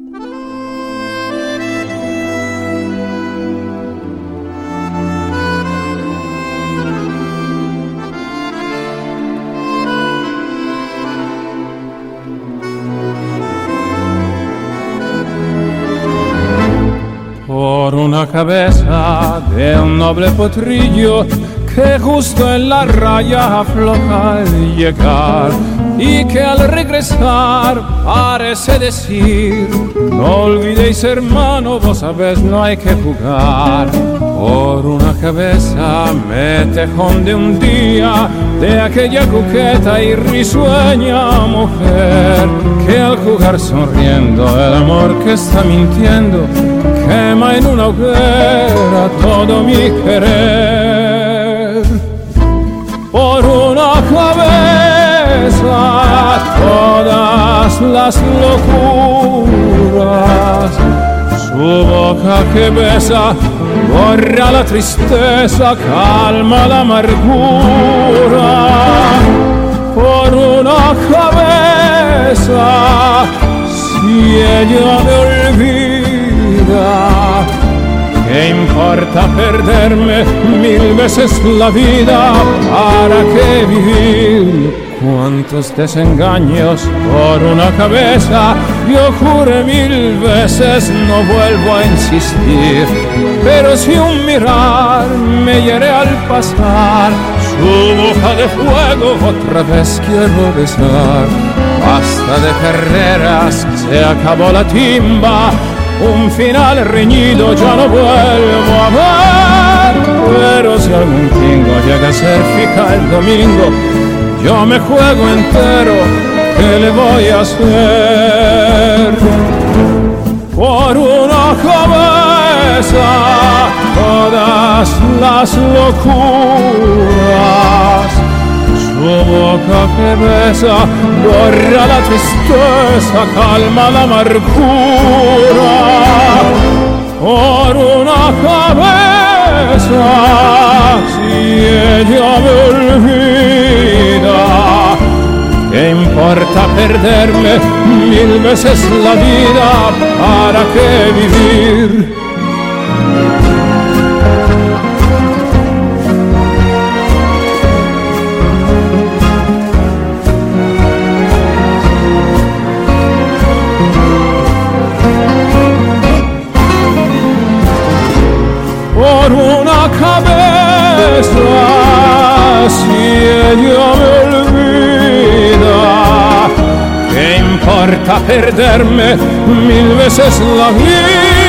Por una cabeza de un noble potrillo que justo en la raya afloja al llegar y que al regresar parece decir: no olvidéis, hermano, vos sabés, no hay que jugar. Por una cabeza me tejón de un día de aquella coqueta y risueña mujer que al jugar sonriendo el amor que está mintiendo quema en una hoguera todo mi querer. Por una cabeza todas las locuras, su boca que besa borra la tristeza, calma la amargura. Por una cabeza, si ella me olvida, ¿qué importa perderme 1000 veces la vida? ¿Para qué vivir? Cuántos desengaños por una cabeza. Yo juré 1000 veces, no vuelvo a insistir. Pero si un mirar me hiere al pasar, su boca de fuego otra vez quiero besar. Basta de carreras, se acabó la timba. Un final reñido ya no vuelvo a ver. Pero si algún pingo llega a ser fija el domingo, yo me juego entero, ¿qué le voy a hacer? Por una cabeza todas las locuras, su boca que besa borra la tristeza, calma la amargura. Por una cabeza, si ella me olvida, ¿qué importa perderme 1000 veces la vida? ¿Para qué vivir? Por una cabeza, si ella me olvida, ¿qué importa perderme 1000 veces la vida?